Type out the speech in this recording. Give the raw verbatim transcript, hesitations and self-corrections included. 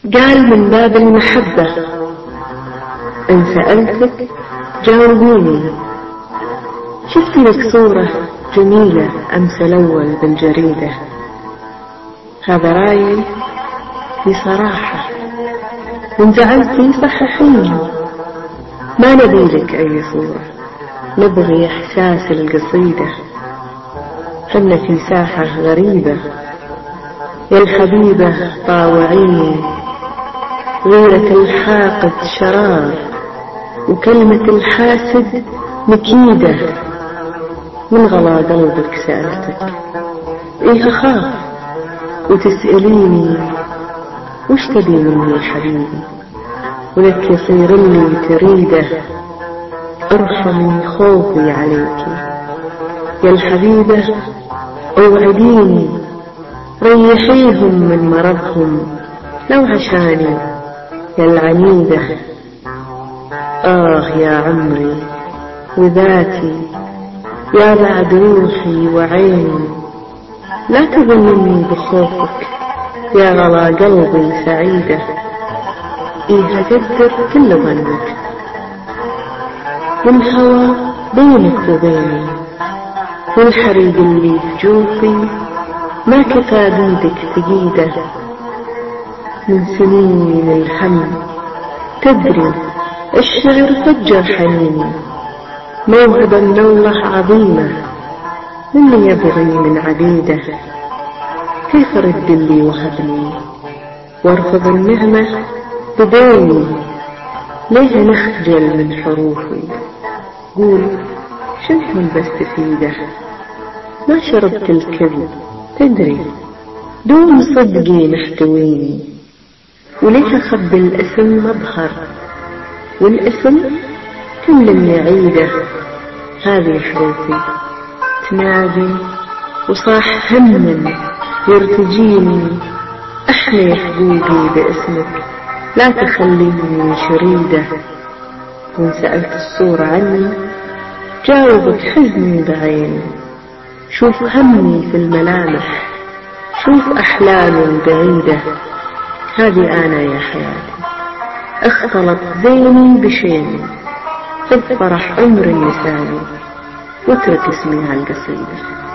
قال من باب المحبة إن سألتك جاوبيني. شفت لك صورة جميلة أمس الأول بالجريدة، هذا رأيي بصراحة، وإن زعلتي صححيني. ما نبيلك أي صورة، نبغي إحساس القصيدة. حنا في ساحة غريبة يا الحبيبة طاوعين، غيرة الحاقد شرار وكلمة الحاسد مكيدة. من غلا قلبك سألتك إيه أخاف وتسأليني وش تبي مني حبيبي، ولك يصير اللي تريده. ارحمي خوفي عليك يا الحبيبة، اوعديني ريحيهم من مرضهم لو عشاني يا العنيدة. آه يا عمري وذاتي يا بعد روحي وعيني، لا تظنني بخوفك يا غلا قلبي سعيدة. إيه أقدر كل ظنك والهوى بينك وبيني، والحريق اللي في جوفي ما كفى بيدك تقيده. من سنين الهم تدري الشعر فجر حنيني، موهبة من الله عظيمة مني يبغي من عبيده. كيف رد اللي وهبني وارفض النعمة بديني، ليه نخجل من حروفي؟ قول شنو لبست فيده؟ ما شربت الكذب تدري، دون صدقي محتويني. وليه أخبي الاسم مظهر والاسم كل يعيده؟ هذه حروفي تنادي وصاح هم يرتجيني. أحمي حقوقي باسمك لا تخليني شريدة. وإن سألت الصورة عني جاوبك حزني بعيني. شوف همي في الملامح، شوف أحلامي بعيدة. هذه أنا يا حياتي، اختلط زيني بشيني، خذ فرح عمر النساني واترك اسمي على القصيدة.